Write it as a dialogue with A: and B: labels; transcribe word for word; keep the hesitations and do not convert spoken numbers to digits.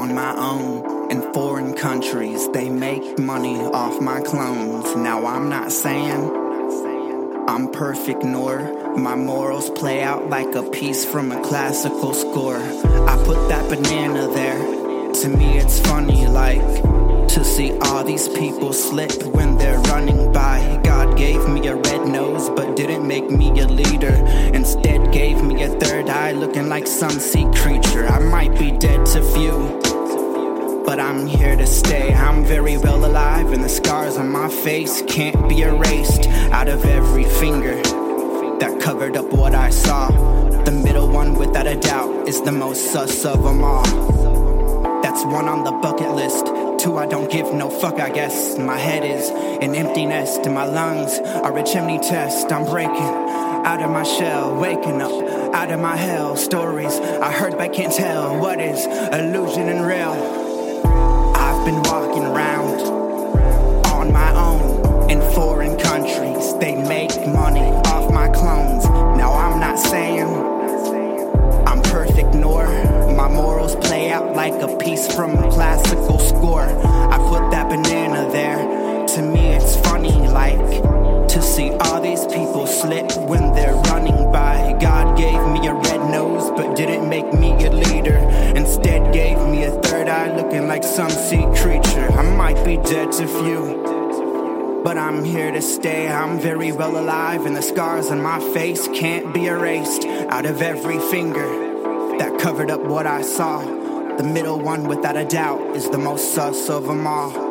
A: on my own in foreign countries. They make money off my clones. Now I'm not saying I'm perfect, nor my morals play out like a piece from a classical score. I put that banana there. To me it's funny, like to see all these people slip when they're running by. God gave me a red nose but didn't make me a leader. Instead gave me a third eye, looking like some sea creature. I might be dead to few, but I'm here to stay. I'm very well alive, and the scars on my face can't be erased out of every finger that covered up what I saw. The middle one, without a doubt, is the most sus of them all. That's one on the bucket list. Two, I don't give no fuck, I guess. My head is an empty nest, and my lungs are a chimney test. I'm breaking out of my shell, waking up out of my hell. Stories I heard but can't tell what is illusion and real. I've been walking around on my own in foreign countries. They make money off my clones. Now I'm not saying I'm perfect, nor my morals play out like a piece from a classical score. I put that banana there. To me it's funny, like to see all these people slip when they're running by. God gave me a red nose but didn't make me a leader. Instead gave me a third eye, looking like some sea creature. I might be dead to few, but I'm here to stay. I'm very well alive, and the scars on my face can't be erased out of every finger that covered up what I saw. The middle one, without a doubt, is the most sus of them all.